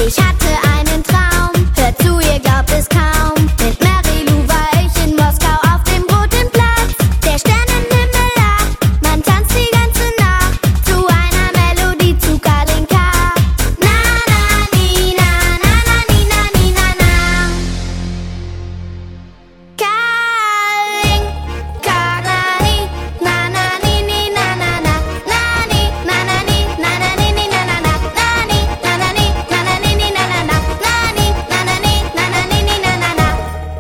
Ich hatte einen Traum, hört zu, ihr glaubt es kaum. Mit Mary Lou war ich in Moskau auf dem Roten Platz. Der Sternenhimmel lacht, man tanzt die ganze Nacht zu einer Melodie zu Kalinka. Na na ni na na na ni na ni na na. Kalinka na ni na na ni ni na na na. Na ni na na ni na na ni ni na na na. Na ni na na ni na na ni ni na na na. Na ni na na ni na na ni ni na na na.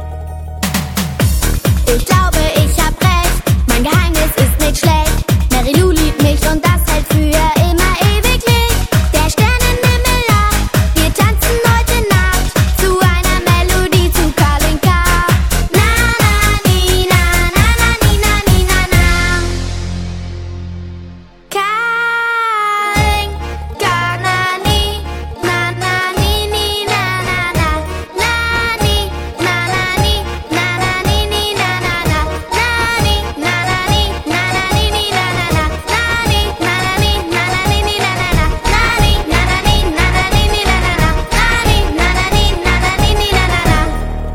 Ich glaube, ich hab recht, mein Geheimnis ist nicht schlecht. Mary Lou liebt mich und das hält für immer ewiglich. Der Sternenhimmel lacht, wir tanzen heute Nacht zu einer Melodie zu Kalinka. Na na ni na na na ni na ni na na. Kalinka na ni na na ni ni na na na. Na ni na na ni na na ni ni na na na. Na ni na na ni na na ni ni na na na. Na ni na na ni na na ni ni na na na. Na ni na na ni na na ni ni na na na. Na ni na na ni na na ni ni na na na.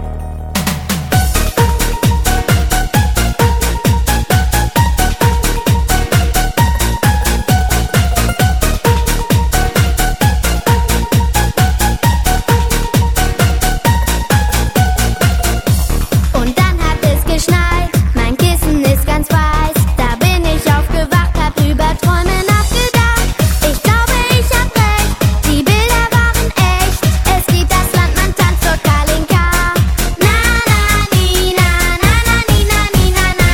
Und dann hat es geschneit, mein Kissen ist ganz weiß. Da bin ich aufgewacht, hab über Träume nachgedacht. Ich glaube, ich hab recht, die Bilder waren echt. Es gibt das Land, man tanzt dort Kalinka. Na na ni na na na ni na ni na na.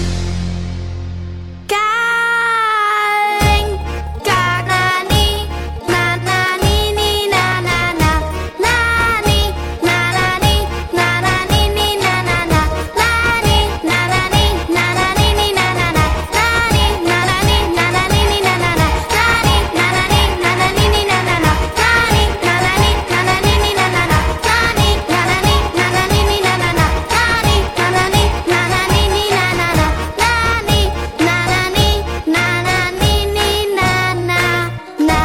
Kalinka na ni na na ni ni na na na. Na ni na na ni na na ni ni na na na. Na ni na na ni na na ni ni na na na. Na ni na na ni na na ni ni na na na. Na ni na na ni na na ni ni na na na. Na ni na na ni na na ni ni na na na. Na ni na na ni na na ni ni na na na. Na ni na na ni na na ni ni na na na. Na ni na na ni na na ni ni na na na.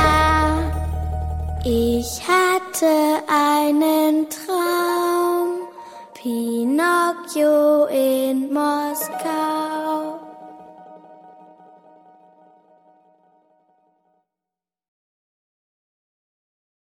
Ich hatte einen Traum, Pinocchio in Moskau.